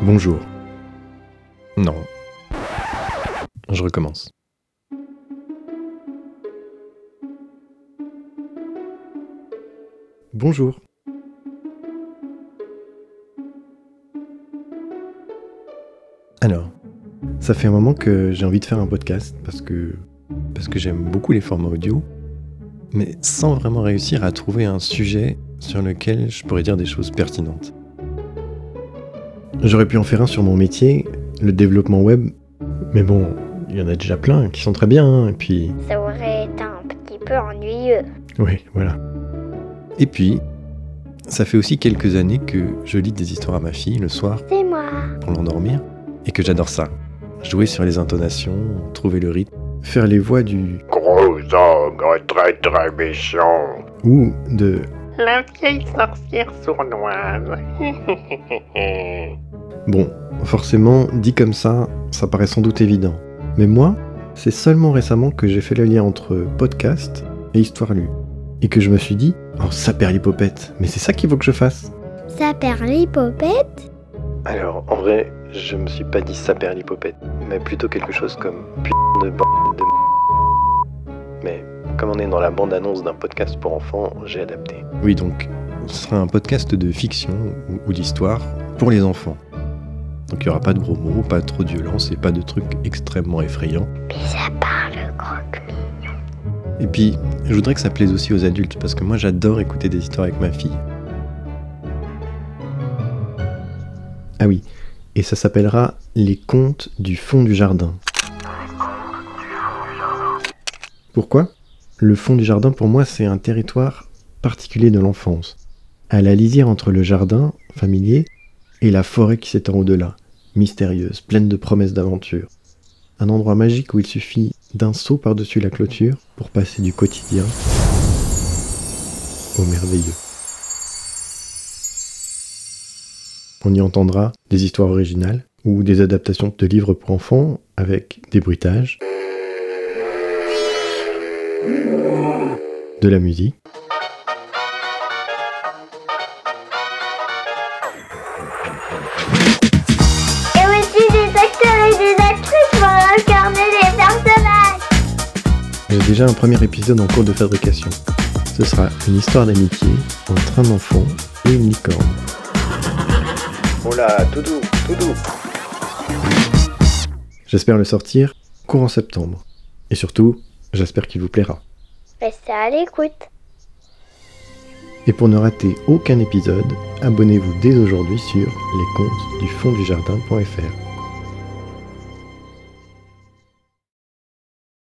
Bonjour. Non. Je recommence. Bonjour. Alors, ça fait un moment que j'ai envie de faire un podcast parce que j'aime beaucoup les formats audio, mais sans vraiment réussir à trouver un sujet sur lequel je pourrais dire des choses pertinentes. J'aurais pu en faire un sur mon métier, le développement web, mais bon, il y en a déjà plein qui sont très bien, hein, et puis... Ça aurait été un petit peu ennuyeux. Oui, voilà. Et puis, ça fait aussi quelques années que je lis des histoires à ma fille le soir C'est moi. pour l'endormir, et que j'adore ça. Jouer sur les intonations, trouver le rythme, faire les voix du Gros ogre très très méchant. ou de La vieille sorcière sournoise. bon, forcément, dit comme ça paraît sans doute évident. Mais moi, c'est seulement récemment que j'ai fait le lien entre podcast et histoire lue. Et que je me suis dit, oh saperlipopette, mais c'est ça qu'il faut que je fasse. Saperlipopette? Alors, en vrai, je me suis pas dit saperlipopette, mais plutôt quelque chose comme putain de bordel de mais comme on est dans la bande-annonce d'un podcast pour enfants, j'ai adapté. Oui, donc, ce sera un podcast de fiction ou d'histoire pour les enfants. Donc il n'y aura pas de gros mots, pas trop de violence et pas de trucs extrêmement effrayants. Puis ça parle croque-mignon. Et puis, je voudrais que ça plaise aussi aux adultes, parce que moi j'adore écouter des histoires avec ma fille. Ah oui, et ça s'appellera Les Contes du fond du jardin. Pourquoi ? Le fond du jardin, pour moi, c'est un territoire particulier de l'enfance, à la lisière entre le jardin familier et la forêt qui s'étend au-delà, mystérieuse, pleine de promesses d'aventure. Un endroit magique où il suffit d'un saut par-dessus la clôture pour passer du quotidien au merveilleux. On y entendra des histoires originales ou des adaptations de livres pour enfants avec des bruitages, de la musique, Et aussi des acteurs et des actrices pour incarner les personnages. J'ai déjà un premier épisode en cours de fabrication. Ce sera une histoire d'amitié entre un enfant et une licorne. Oh là, tout doux, tout doux. J'espère le sortir courant septembre. Et surtout, j'espère qu'il vous plaira. Restez à l'écoute. Et pour ne rater aucun épisode, abonnez-vous dès aujourd'hui sur lescontesdufondujardin.fr.